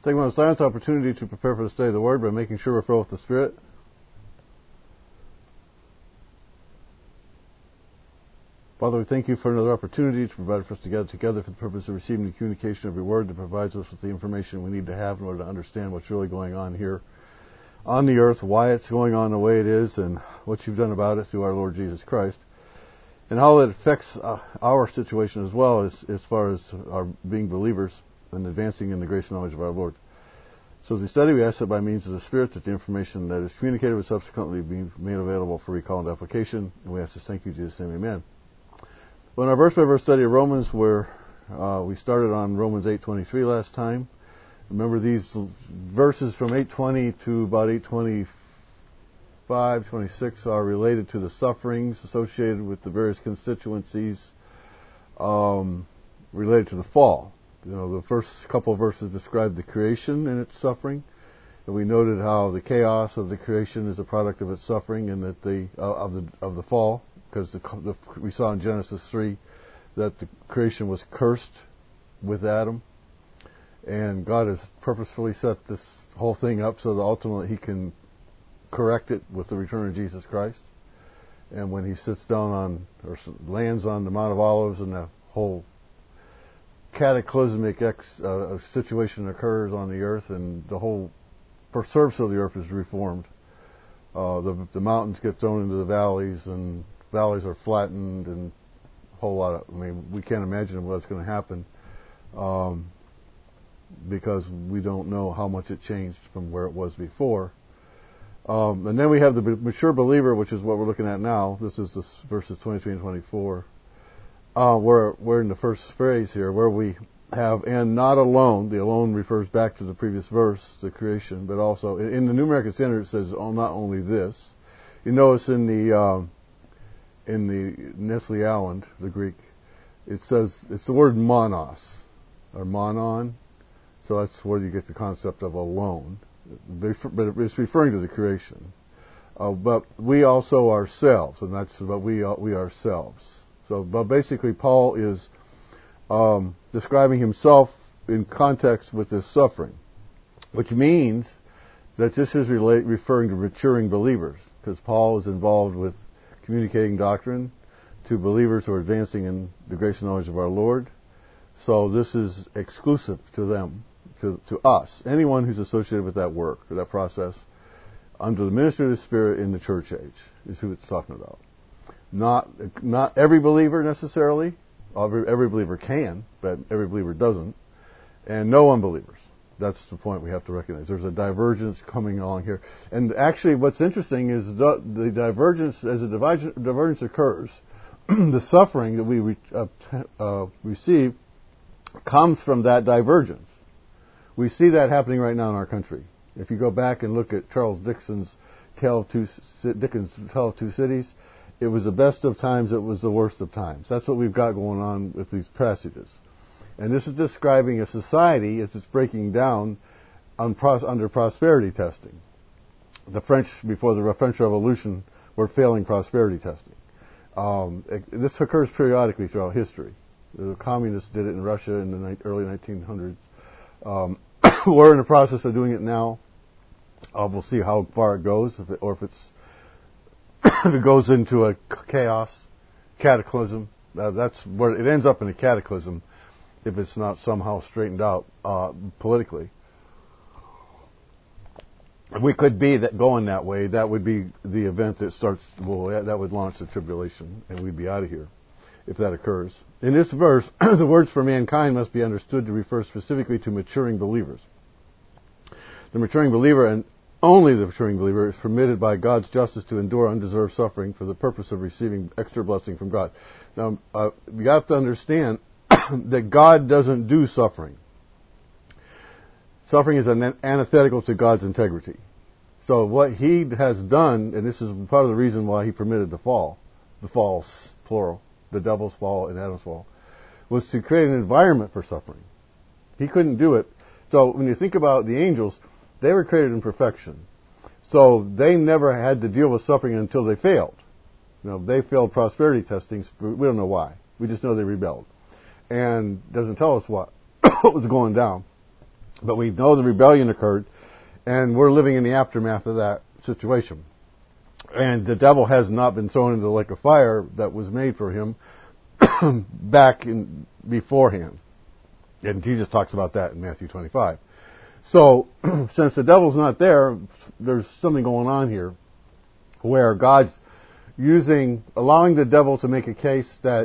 Take one of silence opportunity to prepare for the study of the Word by making sure we're filled with the Spirit. Father, we thank you for another opportunity to provide for us to gather together for the purpose of receiving the communication of your Word that provides us with the information we need to have in order to understand what's really going on here on the earth, why it's going on the way it is, and what you've done about it through our Lord Jesus Christ, and how it affects our situation as well as far as our being believers and advancing in the grace and knowledge of our Lord. So as we study, we ask that by means of the Spirit that the information that is communicated will subsequently be made available for recall and application. And we ask this, thank you, Jesus' name, amen. Well, in our verse-by-verse study of Romans, where we started on Romans 8:23 last time, remember these verses from 8:20 to about 8:25, 26 are related to the sufferings associated with the various constituencies related to the fall. You know, the first couple of verses describe the creation and its suffering, and we noted how the chaos of the creation is a product of its suffering, and that of the fall. Because we saw in Genesis 3 that the creation was cursed with Adam. And God has purposefully set this whole thing up so that ultimately He can correct it with the return of Jesus Christ. And when He sits down on, or lands on the Mount of Olives, and the whole cataclysmic situation occurs on the earth, and the whole surface of the earth is reformed. The mountains get thrown into the valleys, and valleys are flattened, and a whole lot of, we can't imagine what's going to happen because we don't know how much it changed from where it was before. And then we have the mature believer, which is what we're looking at now. This is verses 23 and 24. We're in the first phrase here, where we have, and not alone. The alone refers back to the previous verse, the creation, but also in the New American Standard it says, oh, not only this. You notice in the Nestle Aland, the Greek, it says, it's the word monos, or monon, so that's where you get the concept of alone, but it's referring to the creation. But we also ourselves, and that's what we ourselves. So, but basically Paul is describing himself in context with his suffering, which means that this is referring to maturing believers, because Paul is involved with communicating doctrine to believers who are advancing in the grace and knowledge of our Lord. So this is exclusive to them, to us. Anyone who's associated with that work, or that process, under the ministry of the Spirit in the church age, is who it's talking about. Not every believer necessarily. Every believer can, but every believer doesn't. And no unbelievers. That's the point we have to recognize. There's a divergence coming along here. And actually what's interesting is the divergence, as a divergence occurs, the suffering that we receive comes from that divergence. We see that happening right now in our country. If you go back and look at Charles Dickens' Tale of Two Cities, it was the best of times, it was the worst of times. That's what we've got going on with these passages. And this is describing a society as it's breaking down under prosperity testing. The French, before the French Revolution, were failing prosperity testing. This occurs periodically throughout history. The communists did it in Russia in the early 1900s. We're in the process of doing it now. We'll see how far it goes, if it goes into a cataclysm. That's where it ends up, in a cataclysm, if it's not somehow straightened out politically. We could be going that way. That would be the event that starts. Well, that would launch the tribulation, and we'd be out of here if that occurs. In this verse, the words for mankind must be understood to refer specifically to maturing believers. The maturing believer, and only the maturing believer, is permitted by God's justice to endure undeserved suffering for the purpose of receiving extra blessing from God. Now, you have to understand that God doesn't do suffering. Suffering is antithetical to God's integrity. So what He has done, and this is part of the reason why He permitted the falls, plural, the devil's fall and Adam's fall, was to create an environment for suffering. He couldn't do it. So when you think about the angels, they were created in perfection. So they never had to deal with suffering until they failed. They failed prosperity testings. We don't know why. We just know they rebelled. And it doesn't tell us what was going down. But we know the rebellion occurred, and we're living in the aftermath of that situation. And the devil has not been thrown into the lake of fire that was made for him back in beforehand. And Jesus talks about that in Matthew 25. So, since the devil's not there, there's something going on here where God's allowing the devil to make a case that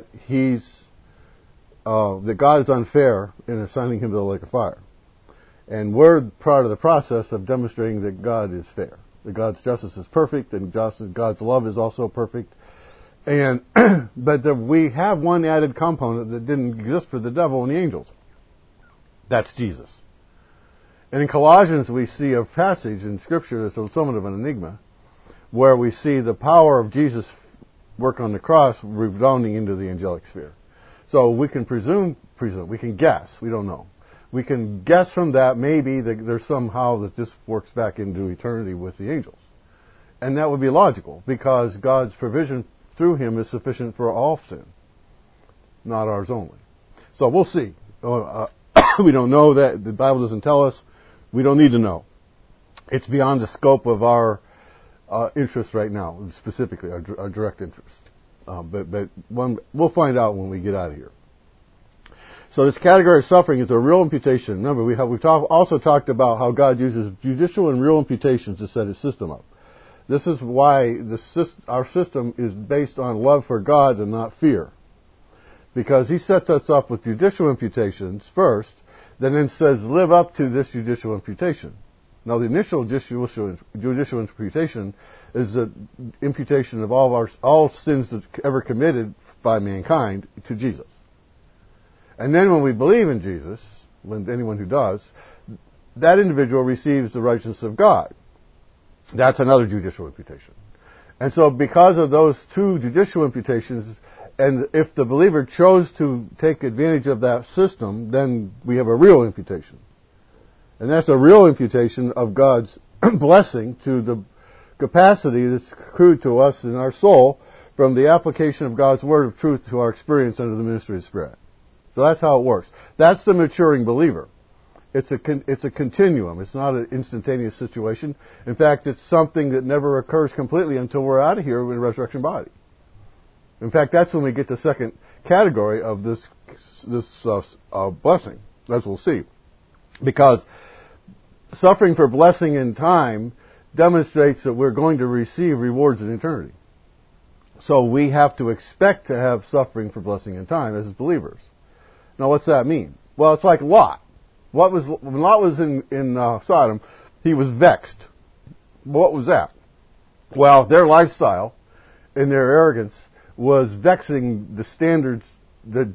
that God is unfair in assigning him to the lake of fire. And we're part of the process of demonstrating that God is fair. That God's justice is perfect, and God's love is also perfect. And but we have one added component that didn't exist for the devil and the angels. That's Jesus. And in Colossians we see a passage in Scripture that's somewhat of an enigma, where we see the power of Jesus' work on the cross rebounding into the angelic sphere. So we can presume, we can guess, we don't know. We can guess from that maybe that there's somehow that this works back into eternity with the angels. And that would be logical, because God's provision through him is sufficient for all sin, not ours only. So we'll see. We don't know that. The Bible doesn't tell us. We don't need to know. It's beyond the scope of our interest right now, specifically our direct interest. But we'll find out when we get out of here. So this category of suffering is a real imputation. Remember, we've also talked about how God uses judicial and real imputations to set his system up. This is why our system is based on love for God and not fear. Because he sets us up with judicial imputations first, then says, live up to this judicial imputation. Now, the initial judicial imputation is the imputation of all sins that ever committed by mankind to Jesus. And then when we believe in Jesus, anyone who does, that individual receives the righteousness of God. That's another judicial imputation. And so because of those two judicial imputations, and if the believer chose to take advantage of that system, then we have a real imputation. And that's a real imputation of God's blessing to the capacity that's accrued to us in our soul from the application of God's word of truth to our experience under the ministry of the Spirit. So that's how it works. That's the maturing believer. It's a continuum. It's not an instantaneous situation. In fact, it's something that never occurs completely until we're out of here in a resurrection body. In fact, that's when we get the second category of this blessing, as we'll see. Because suffering for blessing in time demonstrates that we're going to receive rewards in eternity. So we have to expect to have suffering for blessing in time as believers. Now, what's that mean? Well, it's like Lot. When Lot was in Sodom, he was vexed. What was that? Well, their lifestyle and their arrogance was vexing the standards that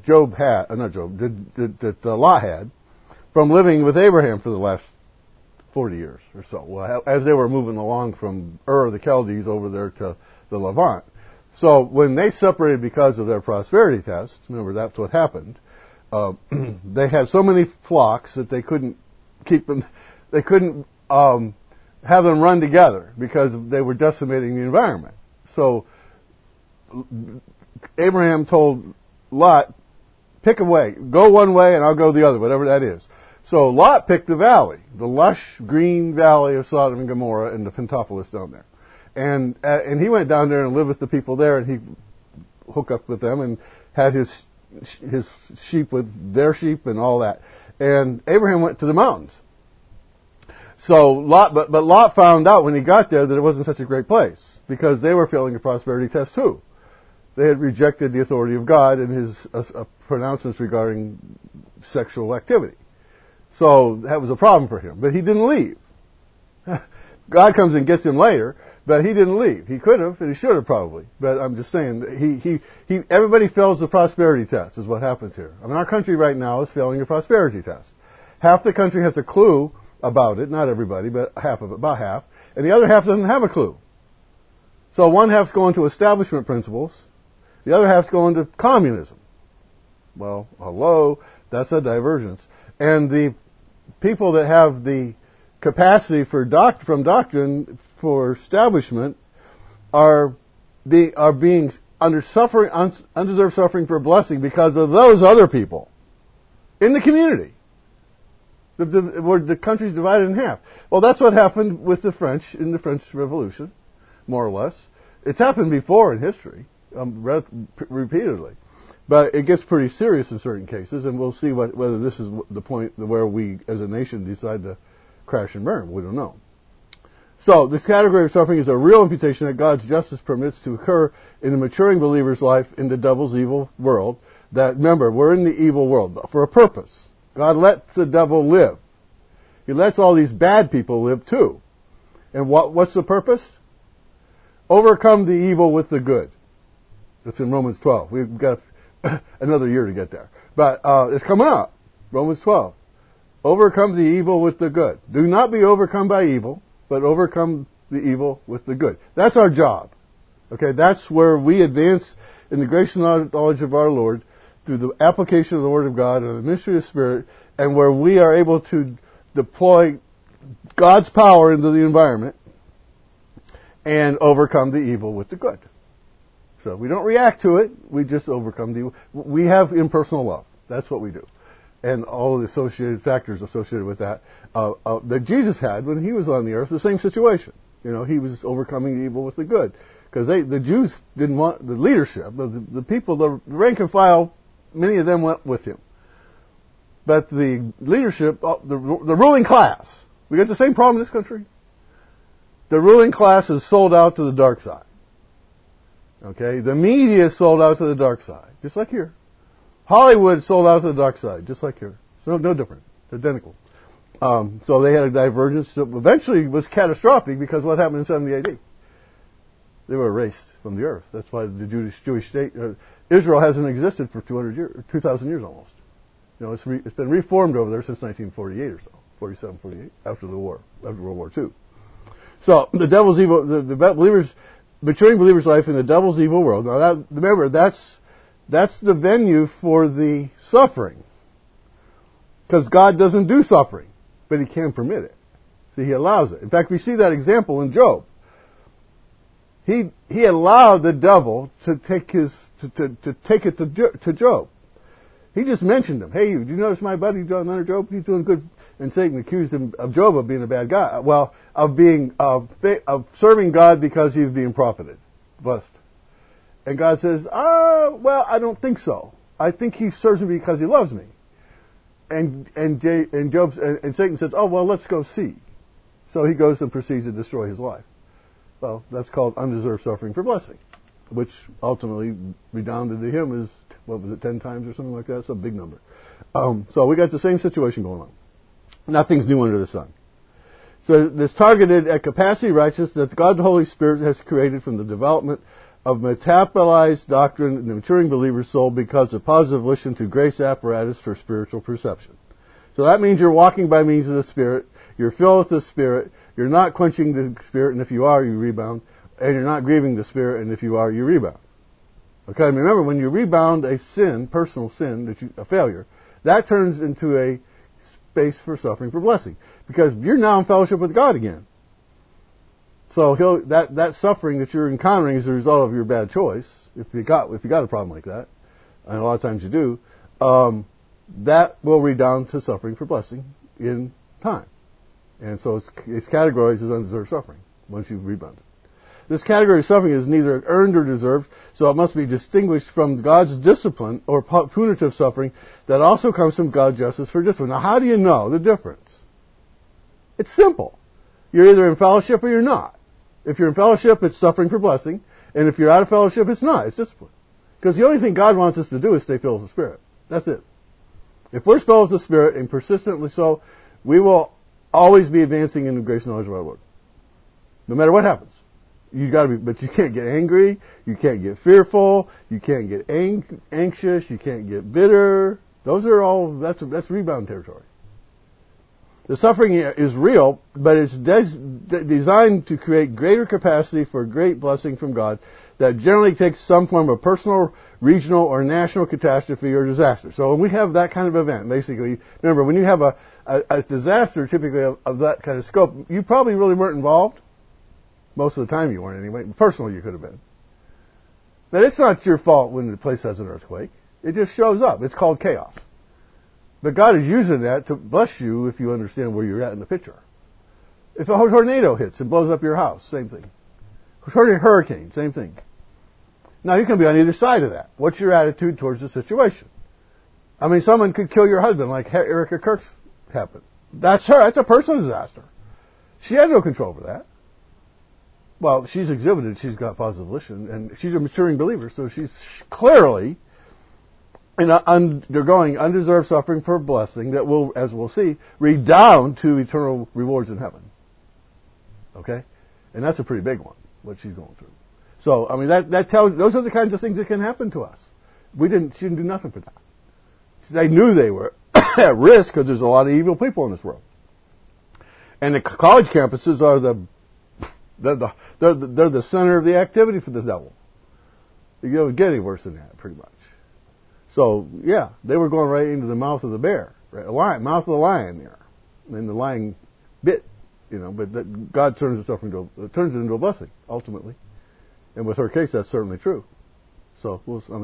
Lot had from living with Abraham for the last 40 years or so. Well, as they were moving along from Ur of the Chaldees over there to the Levant. So when they separated because of their prosperity test, remember that's what happened. They had so many flocks that they couldn't keep them. They couldn't have them run together because they were decimating the environment. So Abraham told Lot, pick a way. Go one way and I'll go the other, whatever that is. So Lot picked the valley, the lush green valley of Sodom and Gomorrah and the Pentapolis down there. And he went down there and lived with the people there, and he hooked up with them and had his sheep with their sheep and all that. And Abraham went to the mountains. So Lot, but Lot found out when he got there that it wasn't such a great place because they were failing a prosperity test too. They had rejected the authority of God and his pronouncements regarding sexual activity. So that was a problem for him. But he didn't leave. God comes and gets him later, but he didn't leave. He could have, and he should have probably. But I'm just saying, everybody fails the prosperity test is what happens here. I mean, our country right now is failing the prosperity test. Half the country has a clue about it, not everybody, but half of it, about half, and the other half doesn't have a clue. So one half's going to establishment principles, the other half's going to communism. Well, hello, that's a divergence. And the people that have the capacity from doctrine for establishment are being under suffering, undeserved suffering for blessing because of those other people in the community. Where the country's divided in half. Well, that's what happened with the French in the French Revolution, more or less. It's happened before in history, repeatedly. But it gets pretty serious in certain cases, and we'll see whether this is the point where we, as a nation, decide to crash and burn. We don't know. So, this category of suffering is a real imputation that God's justice permits to occur in a maturing believer's life in the devil's evil world. That, remember, we're in the evil world for a purpose. God lets the devil live. He lets all these bad people live too. And what's the purpose? Overcome the evil with the good. That's in Romans 12. We've got another year to get there. But it's coming up. Romans 12. Overcome the evil with the good. Do not be overcome by evil, but overcome the evil with the good. That's our job. Okay, that's where we advance in the grace and knowledge of our Lord through the application of the Word of God and the ministry of the Spirit, and where we are able to deploy God's power into the environment and overcome the evil with the good. So we don't react to it, we just overcome the evil. We have impersonal love. That's what we do. And all of the associated factors associated with that Jesus had when he was on the earth, the same situation. You know, he was overcoming the evil with the good. Because the Jews didn't want the leadership, the people, the rank and file. Many of them went with him. But the leadership, the ruling class, we got the same problem in this country. The ruling class is sold out to the dark side. Okay? The media is sold out to the dark side, just like here. Hollywood is sold out to the dark side, just like here. So no different. Identical. So they had a divergence that eventually was catastrophic because what happened in 70 AD? They were erased from the earth. That's why the Jewish state, Israel hasn't existed for 200 years, 2,000 years almost. You know, it's been reformed over there since 1948 or so, 47, 48, after the war, after World War II. So the devil's evil, the believers, maturing believers' life in the devil's evil world. Now, remember, that's the venue for the suffering, because God doesn't do suffering, but He can permit it. See, He allows it. In fact, we see that example in Job. He allowed the devil to take it to Job. He just mentioned him. Hey, did you notice my buddy John Leonard Job? He's doing good. And Satan accused him of Job of being a bad guy. Well, of serving God because he was being profited, blessed. And God says, well, I don't think so. I think he serves me because he loves me. And Satan says, oh well, let's go see. So he goes and proceeds to destroy his life. Well, that's called undeserved suffering for blessing, which ultimately redounded to him as, 10 times or something like that? It's a big number. So we got the same situation going on. Nothing's new under the sun. So this targeted at capacity righteousness that God the Holy Spirit has created from the development of metabolized doctrine in the maturing believer's soul because of positive volition to grace apparatus for spiritual perception. So that means you're walking by means of the Spirit, you're filled with the Spirit, you're not quenching the Spirit, and if you are, you rebound, and you're not grieving the Spirit, and if you are, you rebound. Okay, remember, when you rebound a sin, personal sin, a failure, that turns into a space for suffering for blessing, because you're now in fellowship with God again. So that suffering that you're encountering is a result of your bad choice, if you got a problem like that, and a lot of times you do, that will redound to suffering for blessing in time. And so it's categorized as undeserved suffering once you've rebounded. This category of suffering is neither earned or deserved, so it must be distinguished from God's discipline or punitive suffering that also comes from God's justice for discipline. Now, how do you know the difference? It's simple. You're either in fellowship or you're not. If you're in fellowship, it's suffering for blessing, and if you're out of fellowship, it's not. It's discipline. Because the only thing God wants us to do is stay filled with the Spirit. That's it. If we're filled with the Spirit, and persistently so, we will always be advancing in the grace and knowledge of our Lord. No matter what happens. But you can't get angry, you can't get fearful, you can't get anxious, you can't get bitter. Those are all, that's rebound territory. The suffering is real, but it's designed to create greater capacity for great blessing from God that generally takes some form of personal, regional, or national catastrophe or disaster. So when we have that kind of event, basically, remember, when you have a disaster typically of that kind of scope, you probably really weren't involved. Most of the time you weren't anyway. Personally, you could have been. But it's not your fault when the place has an earthquake. It just shows up. It's called chaos. But God is using that to bless you if you understand where you're at in the picture. If a tornado hits and blows up your house, same thing. Hurricane, same thing. Now, you can be on either side of that. What's your attitude towards the situation? I mean, someone could kill your husband like Erica Kirk's happened. That's her. That's a personal disaster. She had no control over that. Well, she's exhibited, she's got positive volition, and she's a maturing believer, so she's clearly undergoing undeserved suffering for a blessing that will, as we'll see, redound to eternal rewards in heaven. Okay? And that's a pretty big one, what she's going through. So, I mean, that tells, those are the kinds of things that can happen to us. She didn't do nothing for that. They knew they were at risk because there's a lot of evil people in this world. And the college campuses are they're the center of the activity for the devil. You don't get any worse than that, pretty much. So, yeah, they were going right into the mouth of the bear, right? Mouth of the lion there. And the lion bit, but God turns it into a blessing, ultimately. And with her case, that's certainly true. So,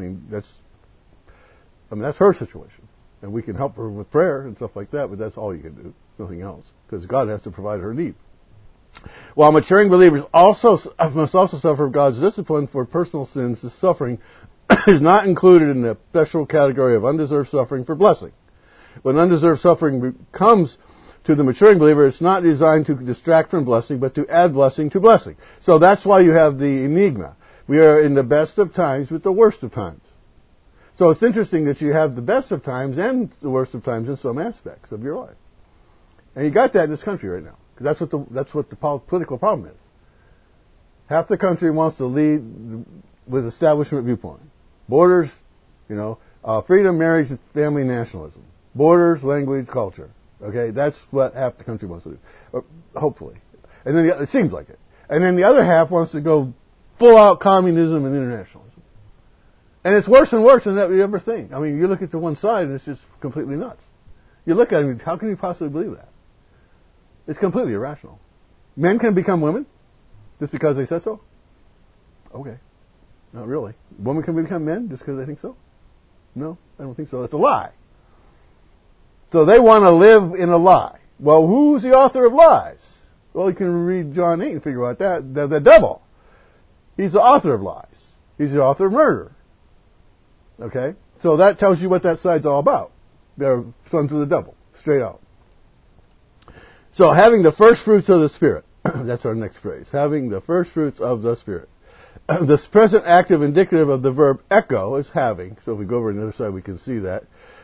that's her situation. And we can help her with prayer and stuff like that, but that's all you can do, nothing else. Because God has to provide her need. While maturing believers must also suffer God's discipline for personal sins, the suffering is not included in the special category of undeserved suffering for blessing. When undeserved suffering comes to the maturing believer, it's not designed to distract from blessing, but to add blessing to blessing. So that's why you have the enigma. We are in the best of times with the worst of times. So it's interesting that you have the best of times and the worst of times in some aspects of your life. And you got that in this country right now. That's what the political problem is. Half the country wants to lead with establishment viewpoint. Borders, freedom, marriage, family, nationalism. Borders, language, culture. Okay, that's what half the country wants to do. Hopefully. And then it seems like it. And then the other half wants to go full out communism and internationalism. And it's worse and worse than that you ever think. I mean, you look at the one side and it's just completely nuts. You look at it, how can you possibly believe that? It's completely irrational. Men can become women just because they said so? Okay. Not really. Women can become men just because they think so? No, I don't think so. It's a lie. So they want to live in a lie. Well, who's the author of lies? Well, you can read John 8 and figure out that. The devil. He's the author of lies. He's the author of murder. Okay? So that tells you what that side's all about. They're sons of the devil. Straight out. So having the first fruits of the Spirit. That's our next phrase. Having the first fruits of the Spirit. This present active indicative of the verb echo is having. So if we go over to the other side, we can see that.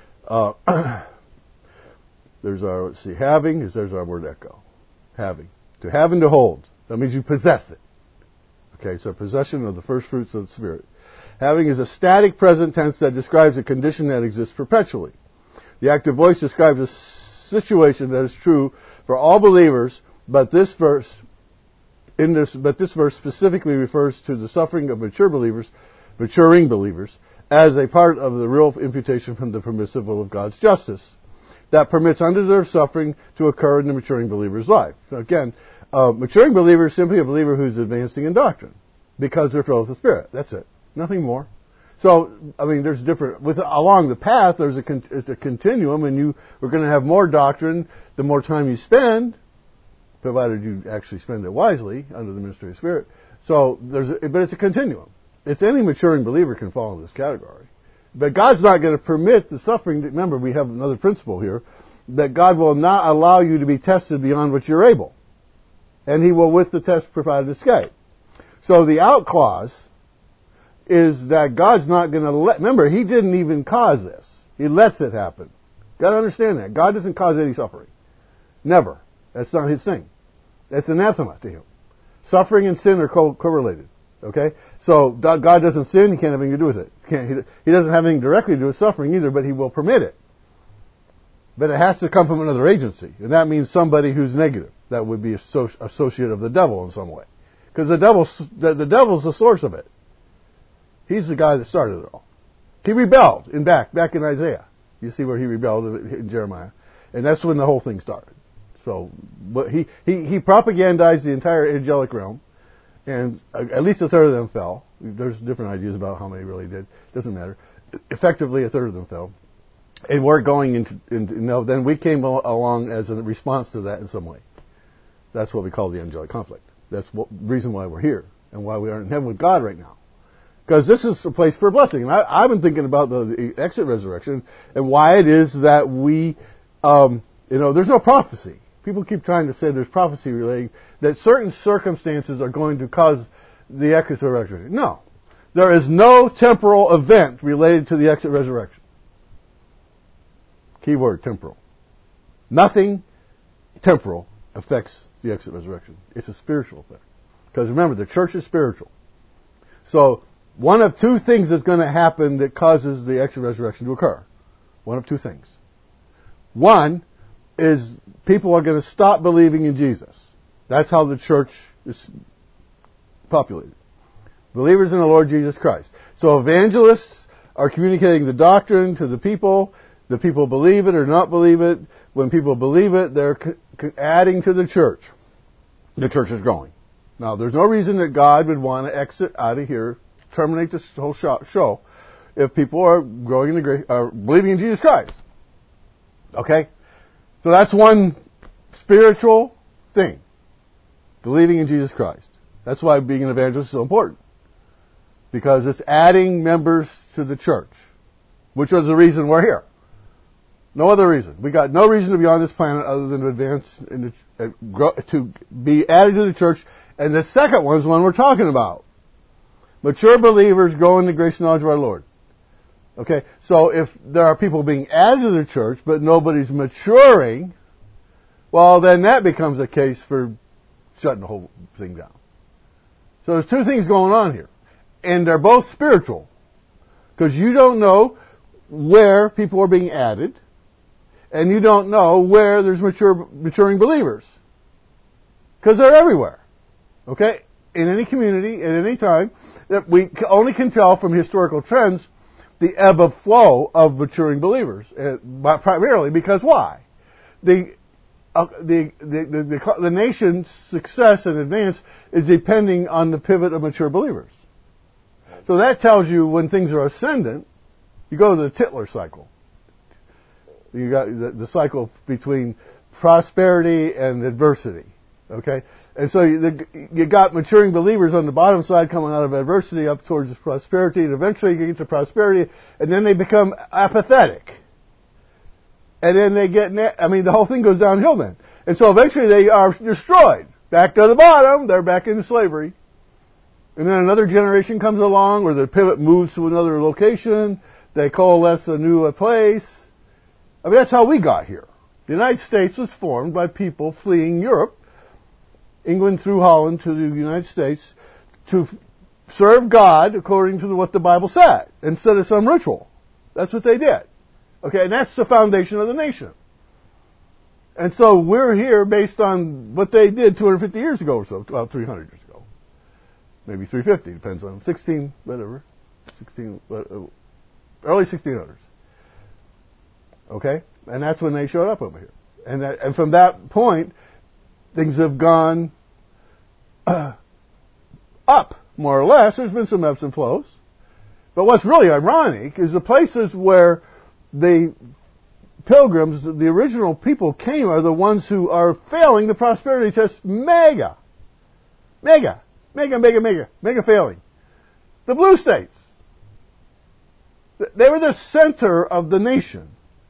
Having, there's our word echo. Having. To have and to hold. That means you possess it. Okay, so possession of the first fruits of the Spirit. Having is a static present tense that describes a condition that exists perpetually. The active voice describes a situation that is true for all believers, but this verse specifically refers to the suffering of maturing believers, as a part of the real imputation from the permissive will of God's justice that permits undeserved suffering to occur in the maturing believer's life. So again, maturing believer is simply a believer who's advancing in doctrine because they're filled with the Spirit. That's it. Nothing more. So, there's along the path, it's a continuum, and we're going to have more doctrine the more time you spend, provided you actually spend it wisely under the ministry of the Spirit. So, but it's a continuum. It's any maturing believer can fall in this category. But God's not going to permit the suffering. Remember, we have another principle here, that God will not allow you to be tested beyond what you're able. And He will, with the test, provide an escape. So the out clause is that God's not going to remember, He didn't even cause this. He lets it happen. Got to understand that. God doesn't cause any suffering. Never. That's not His thing. That's anathema to Him. Suffering and sin are correlated. Okay? So God doesn't sin, He can't have anything to do with it. He doesn't have anything directly to do with suffering either, but He will permit it. But it has to come from another agency. And that means somebody who's negative. That would be associate of the devil in some way. Because the devil's the source of it. He's the guy that started it all. He rebelled back in Isaiah. You see where he rebelled in Jeremiah. And that's when the whole thing started. So, but he propagandized the entire angelic realm. And at least a third of them fell. There's different ideas about how many really did. Doesn't matter. Effectively, a third of them fell. And we're going into then we came along as a response to that in some way. That's what we call the angelic conflict. That's the reason why we're here and why we aren't in heaven with God right now. Because this is a place for blessing. And I've been thinking about the exit resurrection and why it is that we, there's no prophecy. People keep trying to say there's prophecy relating that certain circumstances are going to cause the exit resurrection. No. There is no temporal event related to the exit resurrection. Key word, temporal. Nothing temporal affects the exit resurrection. It's a spiritual effect. Because remember, the church is spiritual. So, one of two things is going to happen that causes the exit resurrection to occur. One of two things. One is people are going to stop believing in Jesus. That's how the church is populated. Believers in the Lord Jesus Christ. So evangelists are communicating the doctrine to the people. The people believe it or not believe it. When people believe it, they're adding to the church. The church is growing. Now, there's no reason that God would want to exit out of here, terminate this whole show, if people are growing are believing in Jesus Christ. Okay? So that's one spiritual thing. Believing in Jesus Christ. That's why being an evangelist is so important. Because it's adding members to the church. Which was the reason we're here. No other reason. We got no reason to be on this planet other than to advance to be added to the church. And the second one is the one we're talking about. Mature believers grow in the grace and knowledge of our Lord. Okay, so if there are people being added to the church, but nobody's maturing, well, then that becomes a case for shutting the whole thing down. So there's two things going on here. And they're both spiritual. Because you don't know where people are being added, and you don't know where there's maturing believers. Because they're everywhere. Okay? In any community, at any time, that we only can tell from historical trends the ebb of flow of maturing believers. Primarily because why? The nation's success and advance is depending on the pivot of mature believers. So that tells you when things are ascendant, you go to the Tytler cycle. You got the cycle between prosperity and adversity. Okay? And so you got maturing believers on the bottom side coming out of adversity up towards prosperity, and eventually you get to prosperity, and then they become apathetic. And then they the whole thing goes downhill then. And so eventually they are destroyed. Back to the bottom, they're back in slavery. And then another generation comes along where the pivot moves to another location, they coalesce a new place. That's how we got here. The United States was formed by people fleeing Europe, England through Holland to the United States, to serve God according to what the Bible said, instead of some ritual. That's what they did. Okay, and that's the foundation of the nation. And so we're here based on what they did 250 years ago or so, well, 300 years ago. Maybe 350, depends on early 1600s. Okay? And that's when they showed up over here. And from that point, things have gone up, more or less. There's been some ebbs and flows. But what's really ironic is the places where the pilgrims, the original people came, are the ones who are failing the prosperity test mega failing. The blue states. They were the center of the nation.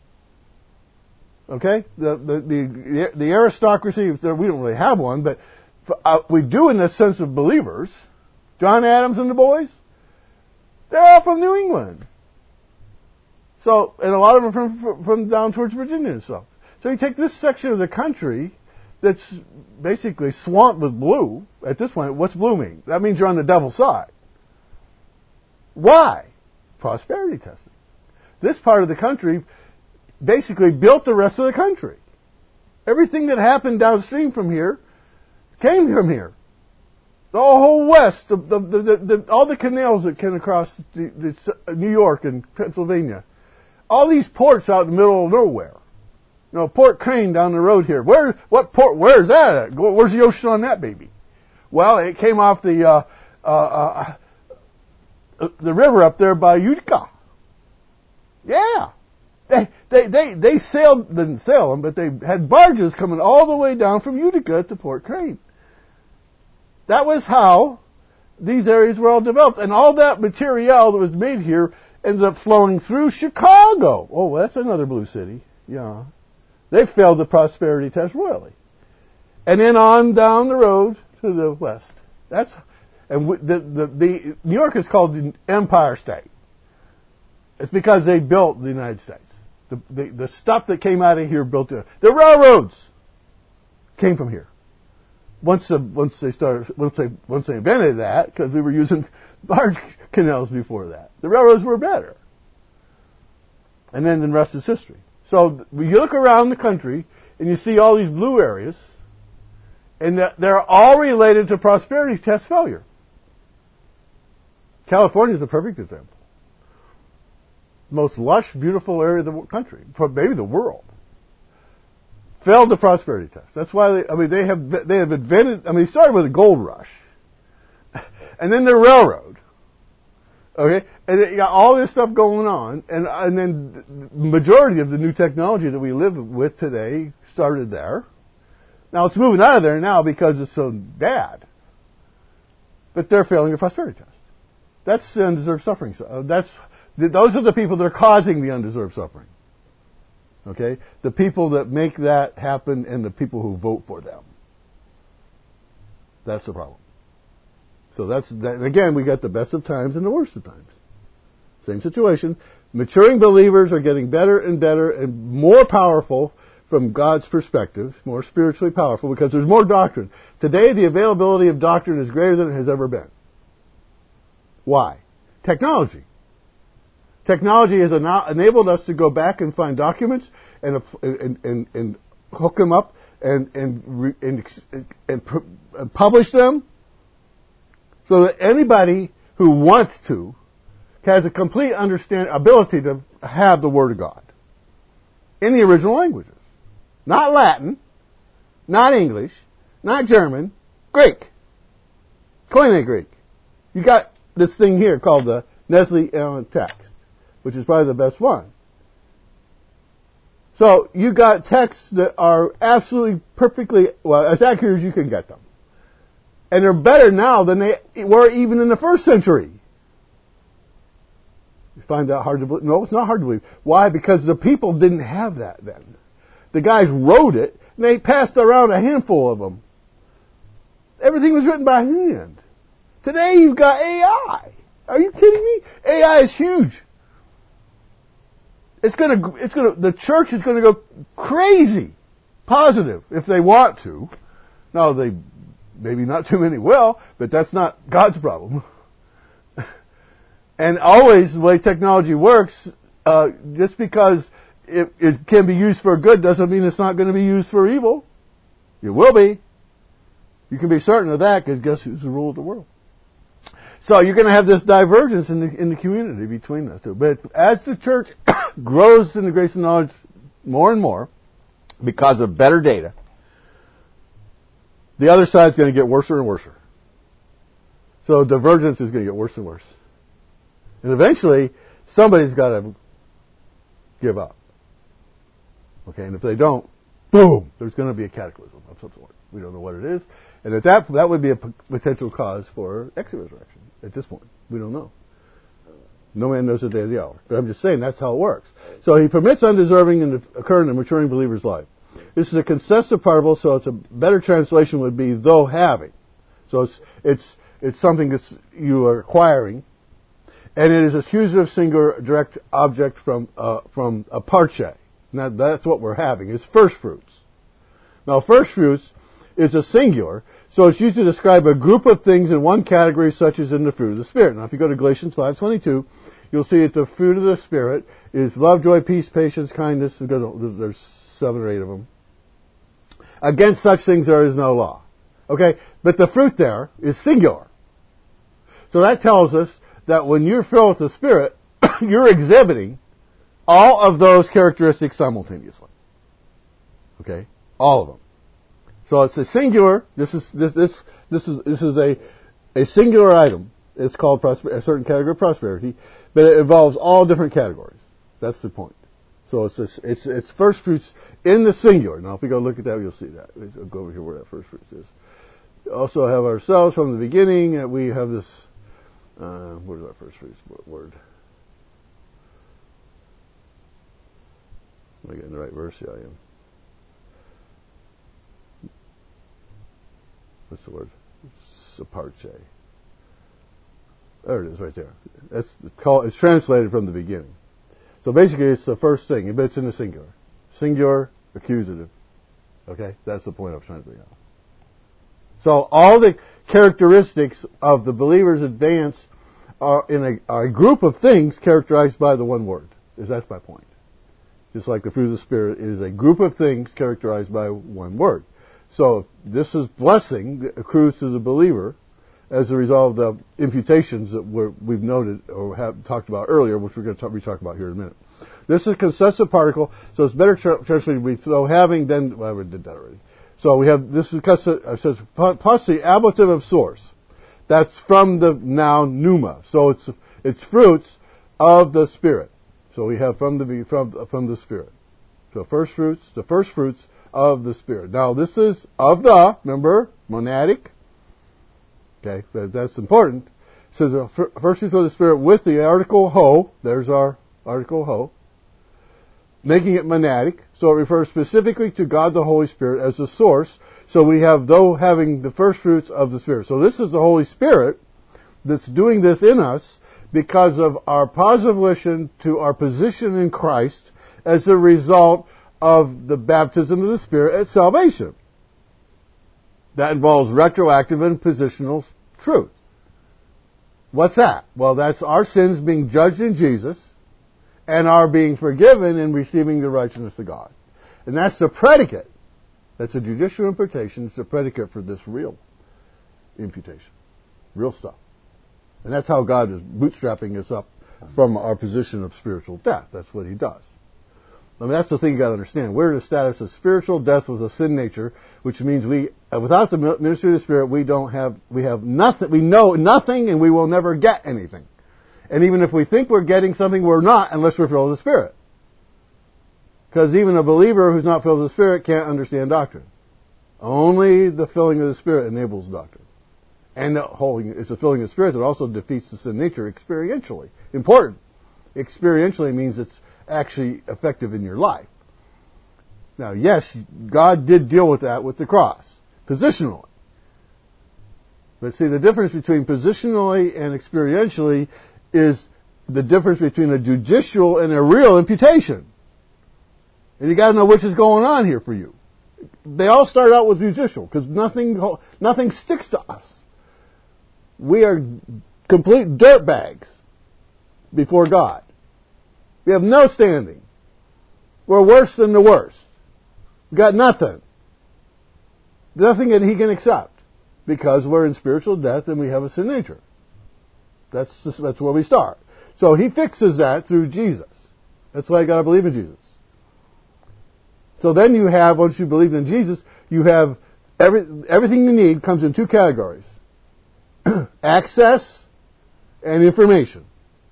Okay? The aristocracy, we don't really have one, but we do in the sense of believers. John Adams and the boys, they're all from New England. So, and a lot of them are from down towards Virginia and stuff. So you take this section of the country that's basically swamped with blue. At this point, what's blue mean? That means you're on the devil's side. Why? Prosperity testing. This part of the country basically built the rest of the country. Everything that happened downstream from here came from here. The whole west, all the canals that came across New York and Pennsylvania. All these ports out in the middle of nowhere. Port Crane down the road here. What port? Where's that at? Where's the ocean on that baby? Well, it came off the river up there by Utica. Yeah. They didn't sail them, but they had barges coming all the way down from Utica to Port Crane. That was how these areas were all developed. And all that material that was made here ends up flowing through Chicago. Oh, that's another blue city. Yeah. They failed the prosperity test royally. And then on down the road to the west. The New York is called the Empire State. It's because they built the United States. The stuff that came out of here built the railroads came from here. Once they invented that, because we were using barge canals before that, the railroads were better. And then the rest is history. So you look around the country and you see all these blue areas, and they're all related to prosperity test failure. California is a perfect example. Most lush, beautiful area of the country, maybe the world, failed the prosperity test. That's why they have invented. They started with a gold rush, and then the railroad. Okay, and you got all this stuff going on, and then the majority of the new technology that we live with today started there. Now it's moving out of there now because it's so bad, but they're failing the prosperity test. That's the undeserved suffering. Those are the people that are causing the undeserved suffering. Okay? The people that make that happen and the people who vote for them. That's the problem. So again, we got the best of times and the worst of times. Same situation. Maturing believers are getting better and better and more powerful from God's perspective, more spiritually powerful because there's more doctrine. Today, the availability of doctrine is greater than it has ever been. Why? Technology. Technology has enabled us to go back and find documents and hook them up and publish them so that anybody who wants to has a complete ability to have the Word of God in the original languages. Not Latin, not English, not German, Greek. Koine Greek. You got this thing here called the Nestle Aland text, which is probably the best one. So you got texts that are absolutely perfectly, as accurate as you can get them. And they're better now than they were even in the first century. You find that hard to believe? No, it's not hard to believe. Why? Because the people didn't have that then. The guys wrote it, and they passed around a handful of them. Everything was written by hand. Today you've got AI. Are you kidding me? AI is huge. The church is gonna go crazy, positive, if they want to. Now maybe not too many will, but that's not God's problem. And always the way technology works, just because it can be used for good doesn't mean it's not going to be used for evil. It will be. You can be certain of that because guess who's the ruler of the world? So you're going to have this divergence in the community between those two. But as the church grows in the grace and knowledge more and more, because of better data, the other side's going to get worse and worse. So divergence is going to get worse and worse. And eventually, somebody's got to give up. Okay, and if they don't, boom, there's going to be a cataclysm of some sort. We don't know what it is. And at that would be a potential cause for extra-resurrection. At this point, we don't know. No man knows the day of the hour. But I'm just saying that's how it works. So he permits undeserving to occur in a maturing believer's life. This is a concessive particle, so it's a better translation would be though having. So it's something that you are acquiring. And it is accusative singular direct object from a parche. Now that's what we're having. It's first fruits. Now first fruits is a singular, so it's used to describe a group of things in one category, such as in the fruit of the Spirit. Now if you go to Galatians 5:22, you'll see that the fruit of the Spirit is love, joy, peace, patience, kindness. There's 7 or 8 of them. Against such things there is no law. Okay, but the fruit there is singular. So that tells us that when you're filled with the Spirit, you're exhibiting all of those characteristics simultaneously. Okay, all of them. So it's a singular. This is a singular item. It's called a certain category of prosperity, but it involves all different categories. That's the point. So it's first fruits in the singular. Now, if we go look at that, you'll see that. We'll go over here where that first fruits is. We also have ourselves from the beginning. We have this. Where's our first fruits word? Am I getting the right verse? Yeah, I am. What's the word? Saparche. There it is, right there. It's translated from the beginning. So basically, it's the first thing, but it's in the singular. Singular, accusative. Okay? That's the point I was trying to bring out. So all the characteristics of the believer's advance are in a group of things characterized by the one word. That's my point. Just like the fruit of the Spirit is a group of things characterized by one word. So this is blessing that accrues to the believer as a result of the imputations that we've noted or have talked about earlier, which we're going to be talking about here in a minute. This is a consistent particle, so it's better translated with so having than, well, we did that already. So we have, this is plus the ablative of source. That's from the noun pneuma. So it's fruits of the Spirit. So we have from the Spirit. So the first fruits of the Spirit. Now this is of the, remember, monadic. Okay, that's important. It says first fruits of the Spirit with the article ho. There's our article ho. Making it monadic. So it refers specifically to God the Holy Spirit as the source. So we have though having the first fruits of the Spirit. So this is the Holy Spirit that's doing this in us because of our positive volition to our position in Christ as a result of the baptism of the Spirit at salvation. That involves retroactive and positional truth. What's that? Well, that's our sins being judged in Jesus and our being forgiven and receiving the righteousness of God. And that's the predicate. That's a judicial imputation. It's the predicate for this real imputation. Real stuff. And that's how God is bootstrapping us up from our position of spiritual death. That's what He does. I mean, that's the thing you got to understand. We're in a status of spiritual death with a sin nature, which means without the ministry of the Spirit, we have nothing, we know nothing, and we will never get anything. And even if we think we're getting something, we're not unless we're filled with the Spirit. Because even a believer who's not filled with the Spirit can't understand doctrine. Only the filling of the Spirit enables doctrine. And it's a filling of the Spirit that also defeats the sin nature experientially. Important. Experientially means it's actually effective in your life. Now, yes, God did deal with that with the cross, positionally. But see, the difference between positionally and experientially is the difference between a judicial and a real imputation. And you got to know which is going on here for you. They all start out with judicial because nothing sticks to us. We are complete dirtbags before God. We have no standing. We're worse than the worst. We've got nothing. Nothing that He can accept. Because we're in spiritual death and we have a sin nature. That's where we start. So He fixes that through Jesus. That's why you got to believe in Jesus. So then you have, once you believe in Jesus, you have everything you need comes in two categories. Access and information.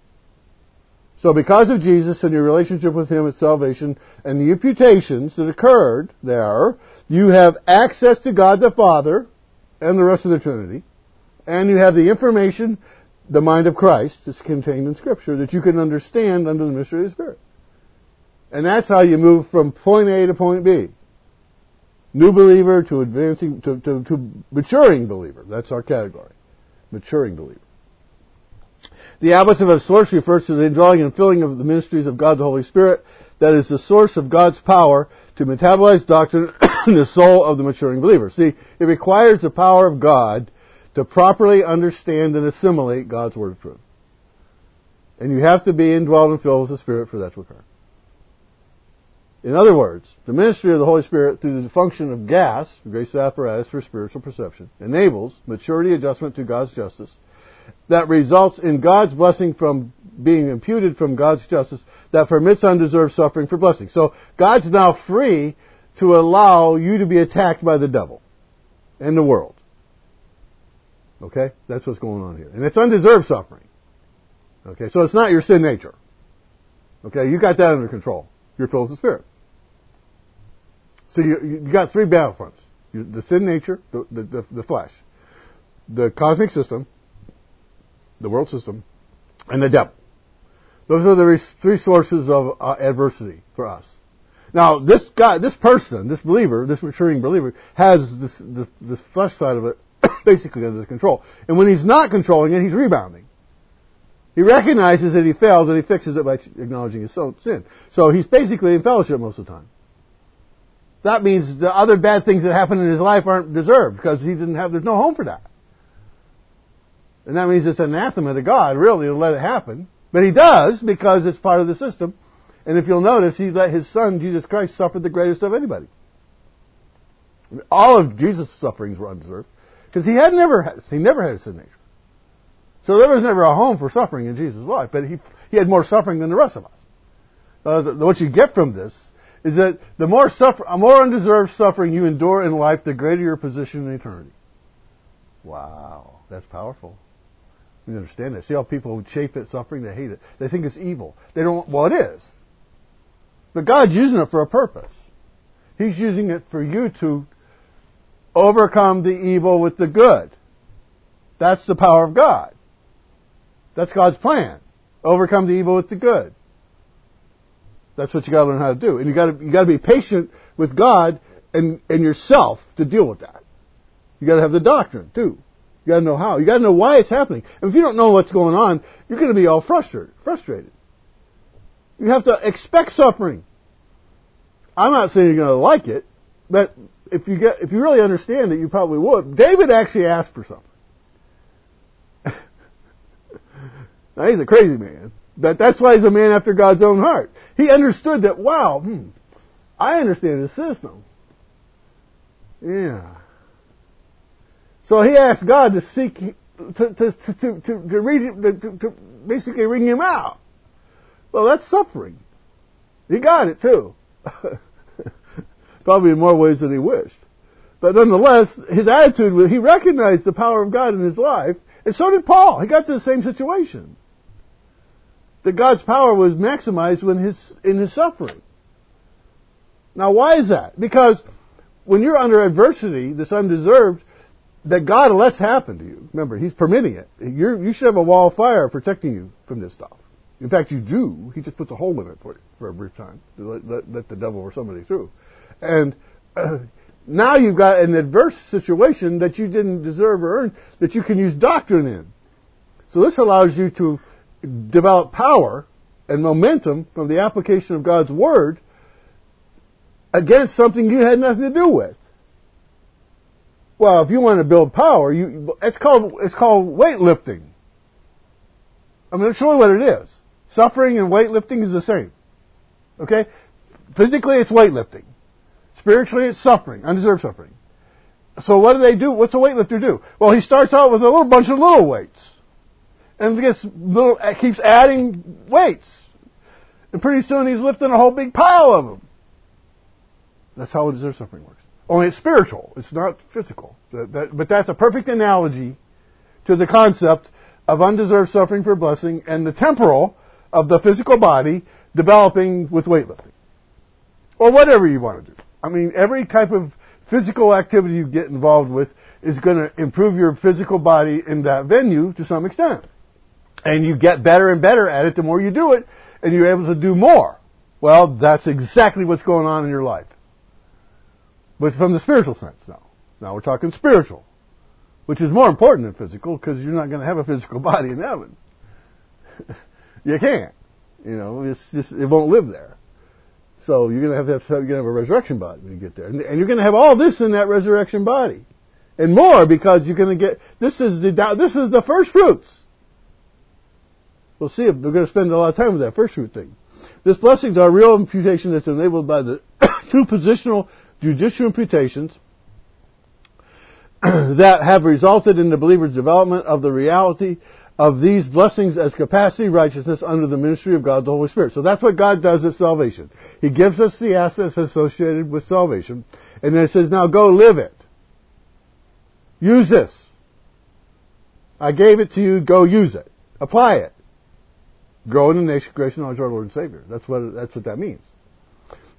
So because of Jesus and your relationship with Him at salvation and the imputations that occurred there, you have access to God the Father and the rest of the Trinity, and you have the information, the mind of Christ, that's contained in Scripture that you can understand under the mystery of the Spirit. And that's how you move from point A to point B. New believer to advancing, to maturing believer. That's our category. Maturing believer. The ablative of source refers to the indwelling and filling of the ministries of God the Holy Spirit. That is the source of God's power to metabolize doctrine in the soul of the maturing believer. See, it requires the power of God to properly understand and assimilate God's Word of truth. And you have to be indwelled and filled with the Spirit for that to occur. In other words, the ministry of the Holy Spirit through the function of gas, grace apparatus for spiritual perception, enables maturity adjustment to God's justice that results in God's blessing from being imputed from God's justice that permits undeserved suffering for blessing. So God's now free to allow you to be attacked by the devil and the world. Okay? That's what's going on here. And it's undeserved suffering. Okay? So it's not your sin nature. Okay? You got that under control. you're filled with the Spirit. So you got three battlefronts. The sin nature, the flesh, the cosmic system, the world system, and the devil. Those are the three sources of adversity for us. Now, this person, this believer, this maturing believer, has this flesh side of it basically under control. And when he's not controlling it, he's rebounding. He recognizes that he fails and he fixes it by acknowledging his sin. So he's basically in fellowship most of the time. That means the other bad things that happen in his life aren't deserved because there's no home for that. And that means it's anathema to God, really, to let it happen. But he does because it's part of the system. And if you'll notice, he let his son, Jesus Christ, suffer the greatest of anybody. All of Jesus' sufferings were undeserved because he never had a sin nature. So there was never a home for suffering in Jesus' life, but he had more suffering than the rest of us. What you get from this is that the more undeserved suffering you endure in life, the greater your position in eternity. Wow, that's powerful. You understand that. See how people who chafe at suffering, they hate it. They think it's evil. Well, it is. But God's using it for a purpose. He's using it for you to overcome the evil with the good. That's the power of God. That's God's plan. Overcome the evil with the good. That's what you got to learn how to do. And you got to be patient with God and yourself to deal with that. You got to have the doctrine too. You got to know how. You got to know why it's happening. And if you don't know what's going on, you're going to be all frustrated. You have to expect suffering. I'm not saying you're going to like it, but if you really understand it, you probably would. David actually asked for something. Now he's a crazy man, but that's why he's a man after God's own heart. He understood that. Wow, I understand the system. Yeah. So he asked God to seek to basically wring him out. Well, that's suffering. He got it too, probably in more ways than he wished. But nonetheless, his attitude was he recognized the power of God in his life, and so did Paul. He got to the same situation. That God's power was maximized in his suffering. Now, why is that? Because when you're under adversity, this undeserved, that God lets happen to you. Remember, He's permitting it. You should have a wall of fire protecting you from this stuff. In fact, you do. He just puts a hole in it for a brief time to let the devil or somebody through. And now you've got an adverse situation that you didn't deserve or earn that you can use doctrine in. So this allows you to develop power and momentum from the application of God's Word against something you had nothing to do with. Well, if you want to build power, it's called weightlifting. I'm going to show you what it is. Suffering and weightlifting is the same. Okay? Physically, it's weightlifting. Spiritually, it's suffering, undeserved suffering. So what do they do? What's a weightlifter do? Well, he starts out with a little bunch of little weights. And keeps adding weights. And pretty soon he's lifting a whole big pile of them. That's how undeserved suffering works. Only it's spiritual. It's not physical. But that's a perfect analogy to the concept of undeserved suffering for blessing and the temporal of the physical body developing with weightlifting. Or whatever you want to do. I mean, every type of physical activity you get involved with is going to improve your physical body in that venue to some extent. And you get better and better at it the more you do it, and you're able to do more. Well, that's exactly what's going on in your life. But from the spiritual sense now. Now we're talking spiritual, which is more important than physical because you're not going to have a physical body in heaven. You can't. It won't live there. So you're going to have a resurrection body when you get there. And you're going to have all this in that resurrection body. And more because you're going to get, this is the first fruits. We'll see if we're going to spend a lot of time with that first fruit thing. This blessings are real imputation that's enabled by the two positional judicial imputations that have resulted in the believer's development of the reality of these blessings as capacity righteousness under the ministry of God the Holy Spirit. So that's what God does at salvation. He gives us the assets associated with salvation, and then it says, now go live it. Use this. I gave it to you, go use it. Apply it. Grow in the nation, grace, and knowledge of our Lord and Savior. That's what that means.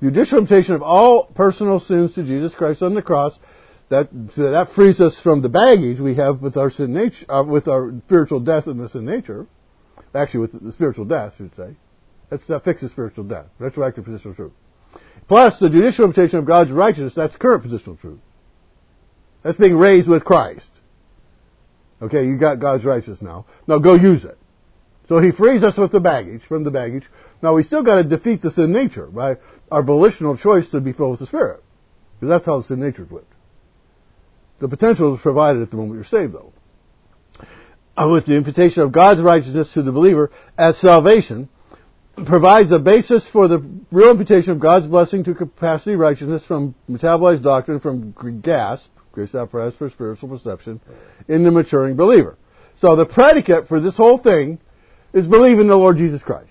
judicial imputation of all personal sins to Jesus Christ on the cross. That frees us from the baggage we have with our sin nature, with our spiritual death and the sin nature. Actually, with the spiritual death, I should say. That fixes spiritual death. Retroactive positional truth. Plus, the judicial imputation of God's righteousness, that's current positional truth. That's being raised with Christ. Okay, you got God's righteousness now. Now go use it. So He frees us with the baggage, from the baggage. Now we still got to defeat the sin nature by our volitional choice to be filled with the Spirit. Because that's how the sin nature is whipped. The potential is provided at the moment you're saved, though. With the imputation of God's righteousness to the believer as salvation, provides a basis for the real imputation of God's blessing to capacity righteousness from metabolized doctrine, from GASP, grace apparatus for spiritual perception, in the maturing believer. So the predicate for this whole thing is believe in the Lord Jesus Christ.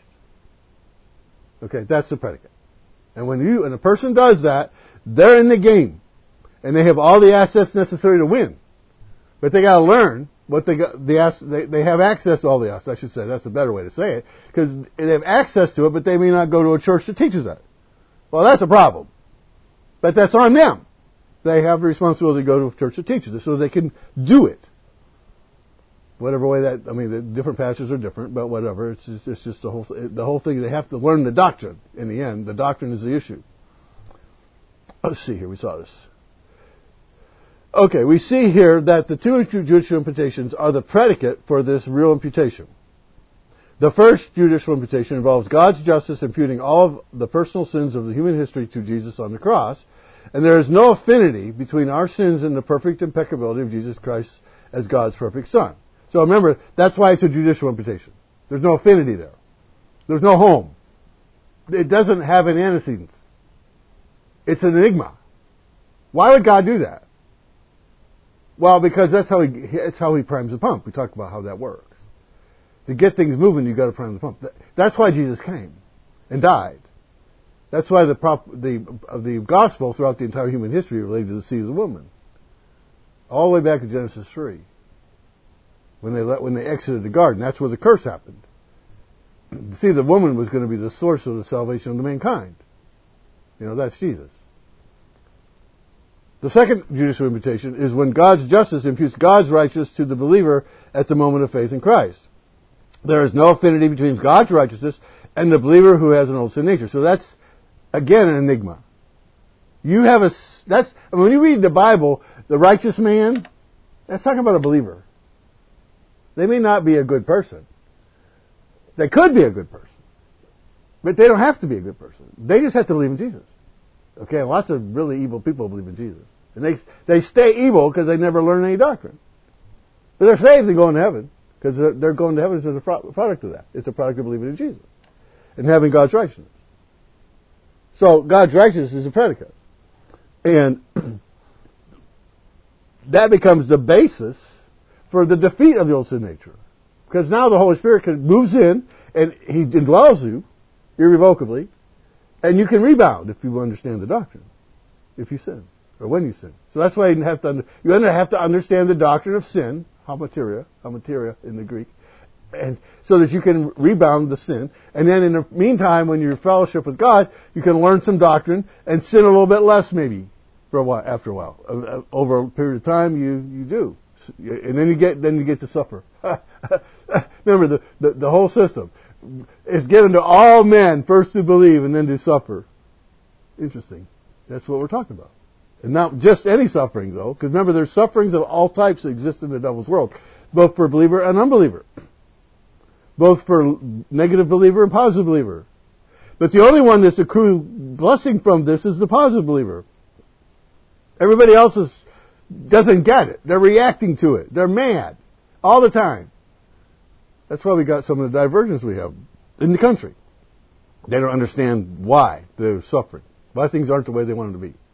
Okay, that's the predicate. And when a person does that, they're in the game. And they have all the assets necessary to win. But they got to learn what they got. They have access to all the assets. I should say that's a better way to say it, because they have access to it, but they may not go to a church that teaches that. Well, that's a problem. But that's on them. They have the responsibility to go to a church that teaches it, so they can do it. Whatever way that, the different pastors are different, but whatever. It's just the whole thing. They have to learn the doctrine. In the end, the doctrine is the issue. Let's see here. We saw this. Okay, we see here that the two judicial imputations are the predicate for this real imputation. The first judicial imputation involves God's justice imputing all of the personal sins of the human history to Jesus on the cross, and there is no affinity between our sins and the perfect impeccability of Jesus Christ as God's perfect Son. So remember, that's why it's a judicial imputation. There's no affinity there. There's no home. It doesn't have an antecedent. It's an enigma. Why would God do that? Well, because that's how he primes the pump. We talked about how that works. To get things moving, you've got to prime the pump. That's why Jesus came and died. That's why the gospel throughout the entire human history related to the seed of the woman. All the way back to Genesis 3. When they exited the garden, that's where the curse happened. The seed of the woman was going to be the source of the salvation of the mankind. That's Jesus. The second judicial imputation is when God's justice imputes God's righteousness to the believer at the moment of faith in Christ. There is no affinity between God's righteousness and the believer who has an old sin nature. So that's, again, an enigma. When you read the Bible, the righteous man, that's talking about a believer. They may not be a good person. They could be a good person. But they don't have to be a good person. They just have to believe in Jesus. Okay, lots of really evil people believe in Jesus. And they stay evil because they never learn any doctrine. But they're saved and going to heaven, because they're going to heaven as a product of that. It's a product of believing in Jesus and having God's righteousness. So God's righteousness is a predicate. And that becomes the basis for the defeat of the old sin nature. Because now the Holy Spirit moves in and He indwells you irrevocably, and you can rebound if you understand the doctrine, if you sin, or when you sin. So that's why you have to understand the doctrine of sin, hamartia in the Greek, and so that you can rebound the sin. And then in the meantime, when you're in fellowship with God, you can learn some doctrine and sin a little bit less, maybe, for a while. After a while, over a period of time, you do, and then you get to suffer. Remember, the whole system is given to all men first to believe and then to suffer. Interesting. That's what we're talking about. And not just any suffering, though, because remember, there's sufferings of all types that exist in the devil's world, both for believer and unbeliever, both for negative believer and positive believer. But the only one that's accruing blessing from this is the positive believer. Everybody else doesn't get it. They're reacting to it. They're mad all the time. That's why we got some of the diversions we have in the country. They don't understand why they're suffering, why things aren't the way they want them to be.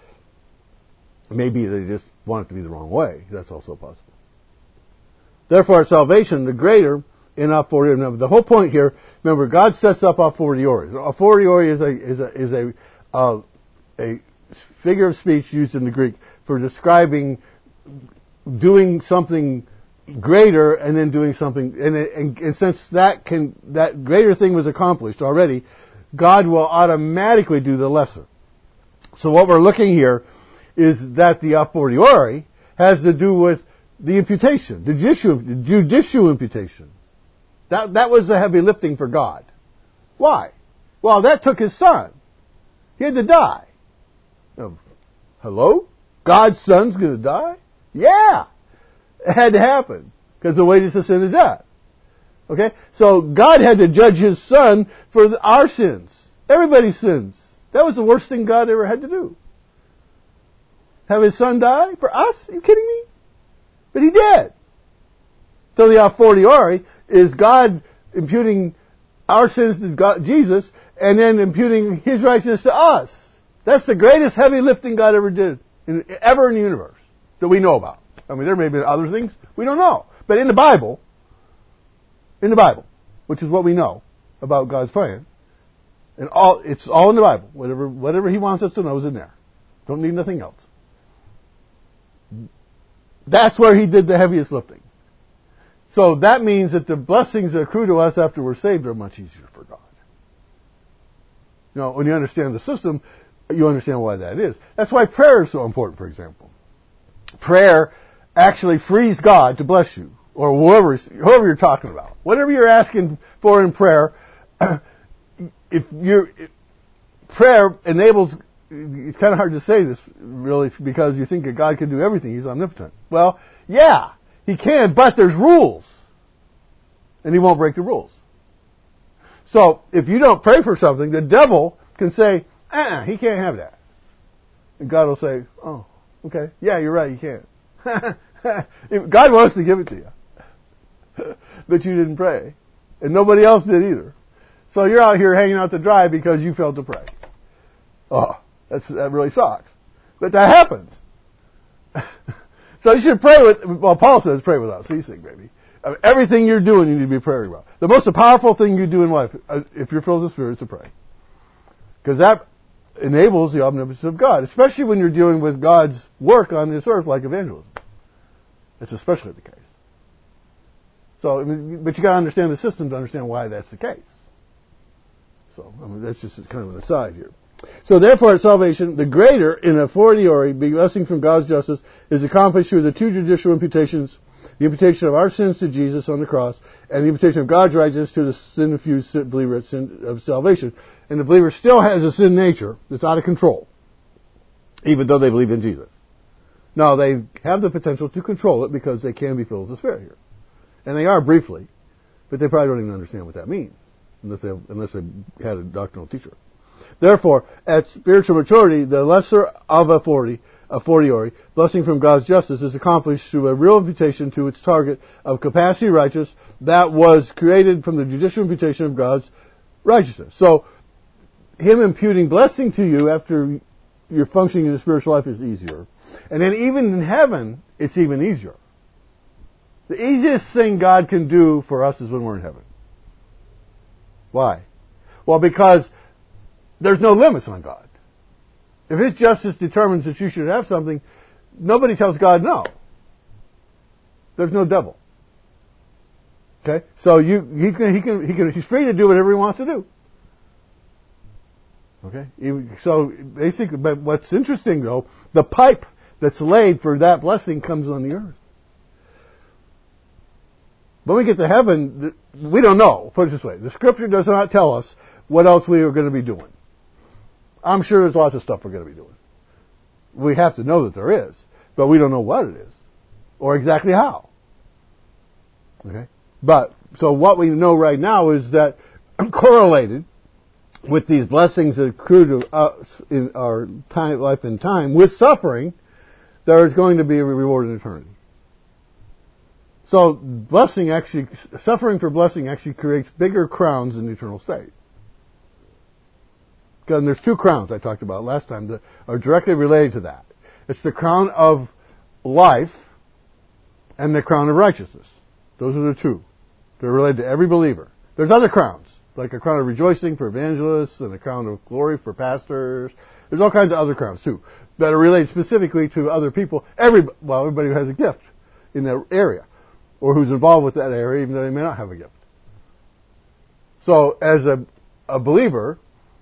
Maybe they just want it to be the wrong way. That's also possible. Therefore, salvation, the greater in a fortiori. The whole point here, remember, God sets up a fortiori. A fortiori is a figure of speech used in the Greek for describing doing something greater and then doing something, and since that greater thing was accomplished already, God will automatically do the lesser. So what we're looking here is that the a fortiori has to do with the imputation, the judicial imputation. That was the heavy lifting for God. Why? Well, that took his son. He had to die. Hello? God's son's going to die? Yeah! It had to happen. Because the wages of sin is death. Okay? So God had to judge his son for our sins. Everybody's sins. That was the worst thing God ever had to do. Have his son die for us? Are you kidding me? But he did. So the a fortiori is God imputing our sins to God, Jesus, and then imputing his righteousness to us. That's the greatest heavy lifting God ever did, ever in the universe, that we know about. I mean, there may be other things we don't know. But in the Bible, which is what we know about God's plan, and it's all in the Bible. Whatever he wants us to know is in there. Don't need nothing else. That's where he did the heaviest lifting. So that means that the blessings that accrue to us after we're saved are much easier for God. You know, when you understand the system, you understand why that is. That's why prayer is so important, for example. Prayer actually frees God to bless you, or whoever you're talking about. Whatever you're asking for in prayer, prayer enables. It's kind of hard to say this, really, because you think that God can do everything. He's omnipotent. Well, yeah, he can, but there's rules. And he won't break the rules. So, if you don't pray for something, the devil can say, he can't have that. And God will say, oh, okay, yeah, you're right, you can't. God wants to give it to you. But you didn't pray. And nobody else did either. So you're out here hanging out to dry because you failed to pray. Oh, that really sucks. But that happens. So you should pray Paul says pray without ceasing, baby. I mean, everything you're doing, you need to be praying about. The most powerful thing you do in life, if you're filled with the Spirit, is to pray. Because that enables the omnipotence of God, especially when you're dealing with God's work on this earth like evangelism. It's especially the case. So, but you got to understand the system to understand why that's the case. So, that's just kind of an aside here. So therefore, at salvation, the greater, in a fortiori, blessing from God's justice, is accomplished through the two judicial imputations, the imputation of our sins to Jesus on the cross, and the imputation of God's righteousness to the sin-infused believer of salvation. And the believer still has a sin nature that's out of control, even though they believe in Jesus. Now, they have the potential to control it because they can be filled with the Spirit here. And they are briefly, but they probably don't even understand what that means, unless they had a doctrinal teacher. Therefore, at spiritual maturity, the lesser of a fortiori, blessing from God's justice, is accomplished through a real imputation to its target of capacity righteous that was created from the judicial imputation of God's righteousness. So, him imputing blessing to you after you're functioning in the spiritual life is easier. And then even in heaven, it's even easier. The easiest thing God can do for us is when we're in heaven. Why? Well, because there's no limits on God. If His justice determines that you should have something, nobody tells God no. There's no devil. Okay? So he's free to do whatever he wants to do. Okay? So basically, but what's interesting though, the pipe that's laid for that blessing comes on the earth. When we get to heaven, we don't know. Put it this way. The Scripture does not tell us what else we are going to be doing. I'm sure there's lots of stuff we're going to be doing. We have to know that there is, but we don't know what it is or exactly how. Okay? But, so what we know right now is that correlated with these blessings that accrue to us in our life and time, with suffering, there is going to be a reward in eternity. So, suffering for blessing actually creates bigger crowns in the eternal state. And there's two crowns I talked about last time that are directly related to that. It's the crown of life and the crown of righteousness. Those are the two. They're related to every believer. There's other crowns, like a crown of rejoicing for evangelists and a crown of glory for pastors. There's all kinds of other crowns too that are related specifically to other people. Everybody who has a gift in that area or who's involved with that area, even though they may not have a gift. So as a believer,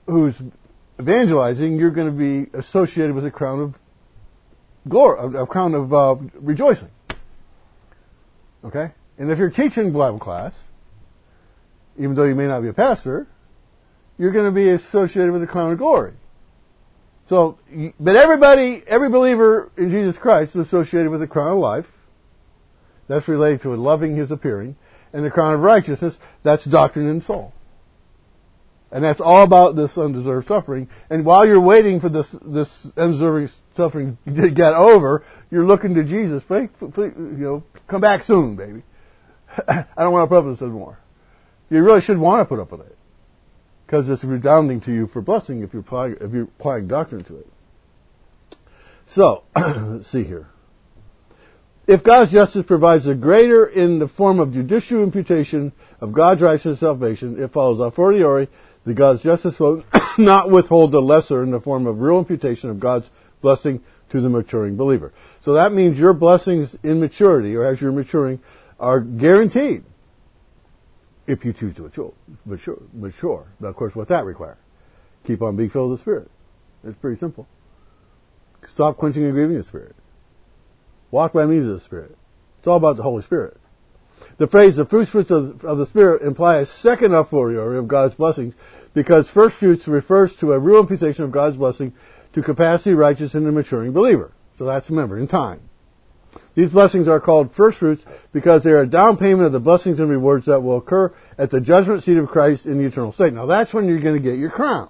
who's evangelizing, you're going to be associated with a crown of glory, a crown of rejoicing. Okay? And if you're teaching Bible class, even though you may not be a pastor, you're going to be associated with a crown of glory. So, but every believer in Jesus Christ is associated with the crown of life. That's related to loving His appearing. And the crown of righteousness, that's doctrine and soul. And that's all about this undeserved suffering. And while you're waiting for this undeserved suffering to get over, you're looking to Jesus. Please, come back soon, baby. I don't want to put up with this anymore. You really should want to put up with it, because it's redounding to you for blessing if you're applying doctrine to it. So, let's see here. If God's justice provides a greater in the form of judicial imputation of God's righteous salvation, it follows a fortiori that God's justice will not withhold the lesser in the form of real imputation of God's blessing to the maturing believer. So that means your blessings in maturity, or as you're maturing, are guaranteed if you choose to mature. Now, of course, what's that require? Keep on being filled with the Spirit. It's pretty simple. Stop quenching and grieving the Spirit. Walk by means of the Spirit. It's all about the Holy Spirit. The phrase, the first fruits of the Spirit, imply a second a fortiori of God's blessings, because first fruits refers to a real imputation of God's blessing to capacity righteous in the maturing believer. So that's, remember, in time. These blessings are called first fruits because they are a down payment of the blessings and rewards that will occur at the judgment seat of Christ in the eternal state. Now that's when you're going to get your crowns.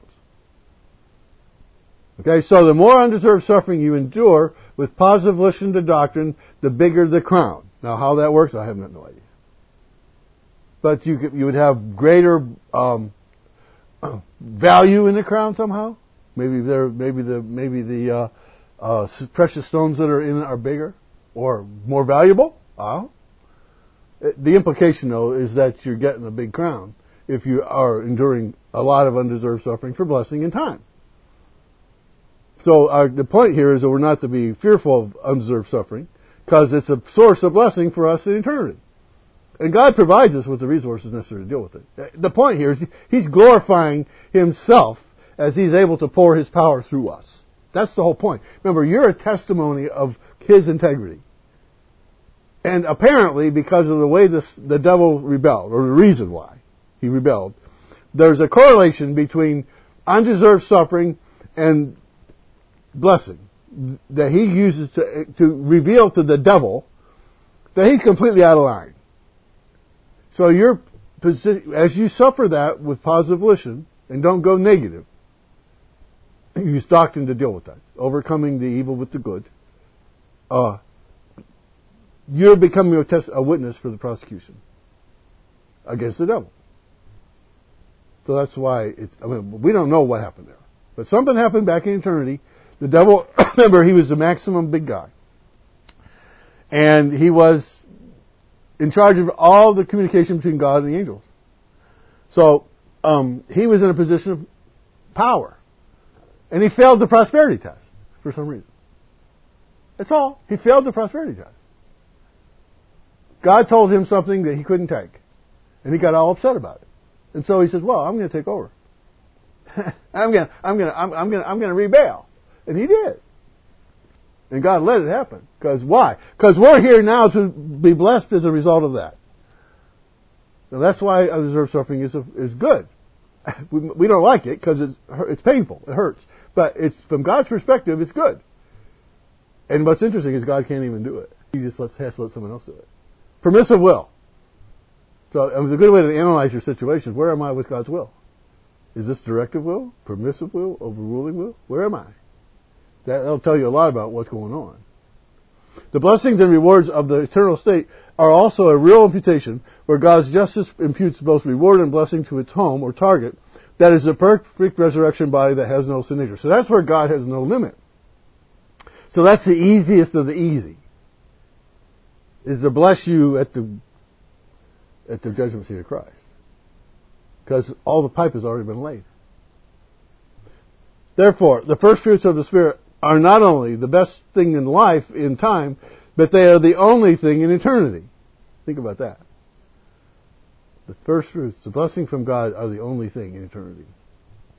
Okay, so the more undeserved suffering you endure with positive volition to doctrine, the bigger the crown. Now how that works, I have no idea. But you would have greater value in the crown somehow. Maybe the precious stones that are in it are bigger or more valuable. The implication, though, is that you're getting a big crown if you are enduring a lot of undeserved suffering for blessing in time. So the point here is that we're not to be fearful of undeserved suffering, because it's a source of blessing for us in eternity. And God provides us with the resources necessary to deal with it. The point here is He's glorifying Himself as He's able to pour His power through us. That's the whole point. Remember, you're a testimony of His integrity. And apparently, because of the way the devil rebelled, or the reason why he rebelled, there's a correlation between undeserved suffering and blessing that he uses to reveal to the devil that he's completely out of line. So as you suffer that with positive volition, and don't go negative, use doctrine to deal with that, overcoming the evil with the good, you're becoming a witness for the prosecution against the devil. So that's why we don't know what happened there. But something happened back in eternity. The devil, remember, he was the maximum big guy. And he was in charge of all the communication between God and the angels. So, he was in a position of power. And he failed the prosperity test for some reason. That's all. He failed the prosperity test. God told him something that he couldn't take. And he got all upset about it. And so he says, well, I'm going to take over. I'm going to rebel. And he did. And God let it happen. Because why? Because we're here now to be blessed as a result of that. Now that's why undeserved suffering is good. We don't like it because it's painful. It hurts. But it's from God's perspective, it's good. And what's interesting is God can't even do it. He just has to let someone else do it. Permissive will. So it's a good way to analyze your situation. Where am I with God's will? Is this directive will, permissive will, overruling will? Where am I? That'll tell you a lot about what's going on. The blessings and rewards of the eternal state are also a real imputation where God's justice imputes both reward and blessing to its home or target. That is the perfect resurrection body that has no sin nature. So that's where God has no limit. So that's the easiest of the easy. Is to bless you at the judgment seat of Christ. Because all the pipe has already been laid. Therefore, the first fruits of the Spirit are not only the best thing in life in time, but they are the only thing in eternity. Think about that. The first fruits, the blessing from God, are the only thing in eternity.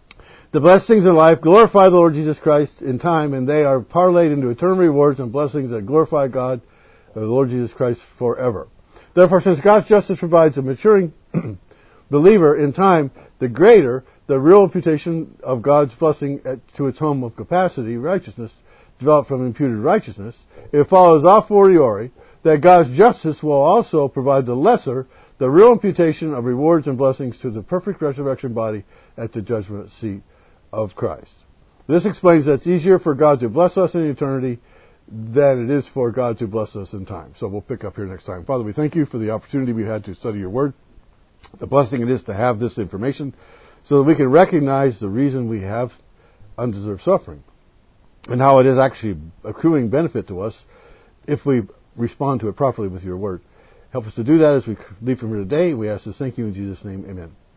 The blessings in life glorify the Lord Jesus Christ in time, and they are parlayed into eternal rewards and blessings that glorify God, the Lord Jesus Christ, forever. Therefore, since God's justice provides a maturing believer in time, the greater the real imputation of God's blessing to its home of capacity, righteousness, developed from imputed righteousness, it follows a fortiori that God's justice will also provide the lesser, the real imputation of rewards and blessings to the perfect resurrection body at the judgment seat of Christ. This explains that it's easier for God to bless us in eternity than it is for God to bless us in time. So we'll pick up here next time. Father, we thank you for the opportunity we had to study your word, the blessing it is to have this information, so that we can recognize the reason we have undeserved suffering and how it is actually accruing benefit to us if we respond to it properly with your word. Help us to do that as we leave from here today. We ask this, thank you in Jesus' name. Amen.